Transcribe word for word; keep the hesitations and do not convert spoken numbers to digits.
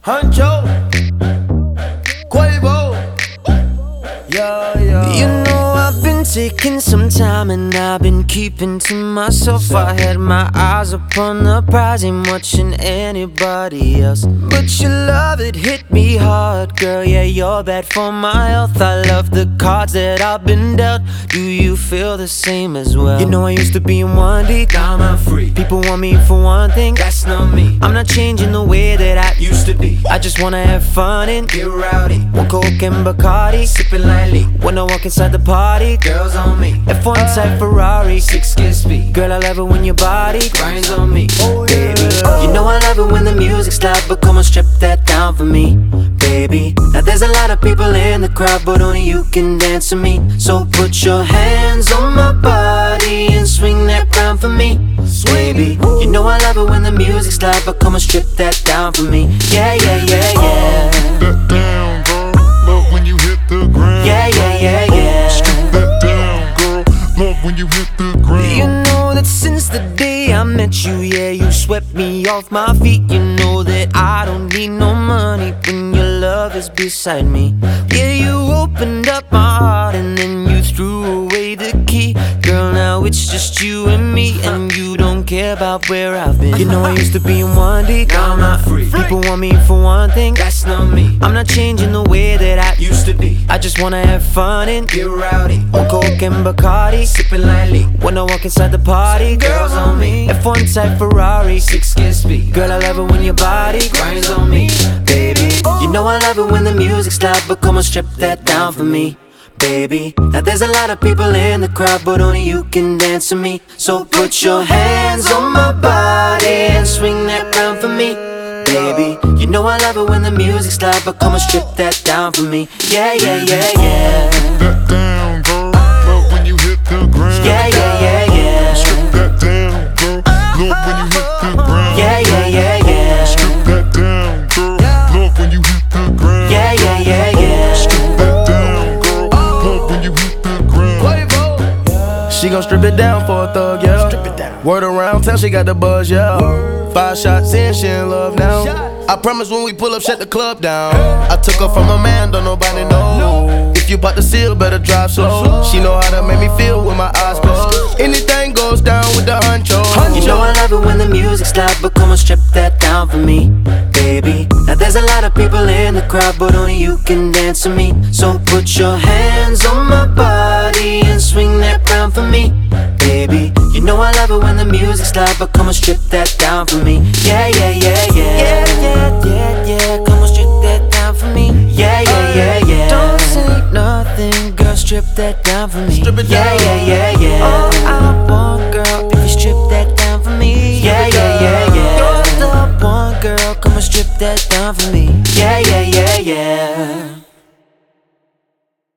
Huncho, Quavo, yeah, yeah. You know I've been taking some time and I've been keeping to myself. I had my eyes upon the prize, ain't watching anybody else. But your love, it hit me hard, girl, yeah, you're bad for my health. I love the cards that I've been dealt. Do you feel the same as well? You know I used to be in one deep, Now I'm free. people want me for one thing, That's not me. I'm not changing the way that I Used to be. I just wanna have fun and Get rowdy. one Coke and Bacardi. Sipping lightly. When I walk inside the party, Girls on me. F one type Ferrari. Six kiss speed. Girl, I love it when your body Grinds on me. baby. You know I love it when the music's loud, but come on, strip that down for me, baby. Now there's a lot of people in the crowd, but only you can dance to me. So put your hands on my body and swing that round for me, baby. You know I love it when the music's loud, but come on, strip that down for me. Yeah, yeah, yeah, yeah. That down, girl. Love when you hit the ground. Yeah, yeah, yeah, yeah. Strip that down, girl. Love when you hit the ground. You know that since the day I met you, yeah, you swept me off my feet. You know that I don't need no money when your love is beside me. Yeah, you opened up my heart and then you threw away the key. Girl, now it's just you and me, and you don't care about where I've been. You know I used to be in one deep, Now I'm not free. people want me for one thing, That's not me. I'm not changing the way that I Used to be. I just wanna have fun and Get rowdy. one Coke and Bacardi. Sipping lightly. When I walk inside the party, Girls on me. F one type Ferrari. Six kiss speed. Girl, I love it when your body Grinds on me. baby. You know I love it when the music's loud, but come on, strip that down for me, baby. Now there's a lot of people in the crowd, but only you can dance to me. So put your hands on my body and swing that round for me, baby. You know I love it when the music's loud, but come on, strip that down for me. Yeah, yeah, yeah, yeah. That down, girl. Love when you hit the ground. Yeah, yeah, yeah, yeah. Strip that down, girl. Love when you hit the ground. Yeah, yeah, yeah, yeah. Strip that down, girl. Love when you hit the ground. Yeah, yeah, yeah, yeah. Strip that down, girl. Love when you hit the ground. Quavo. She gon' strip it down for a thug, yeah. Strip it down. Word around town, she got the buzz, yeah. Five shots in, she in love now. I promise when we pull up, shut the club down. I took her from a man, don't nobody know. If you bout to seal, better drive slow. She know how to make me feel with my eyes closed. Anything goes down with the huncho. You know I love it when the music's loud, but come on, strip that down for me, baby. Now there's a lot of people in the crowd, but only you can dance to me. So put your hands on my body and swing that round for me, baby. You know I love it when the music's loud, but come on, strip that down for me. Yeah, yeah, yeah, yeah. Yeah, yeah, yeah, yeah. Come on, strip that down for me. Yeah, yeah, yeah, yeah. Don't say nothing, girl, strip that down for me. Strip it Yeah, down. yeah, yeah, yeah. All I want, girl, if you strip that down for me. Yeah, yeah, yeah, yeah. You're the one, girl, come on, strip that down for me. Yeah, yeah, yeah, yeah.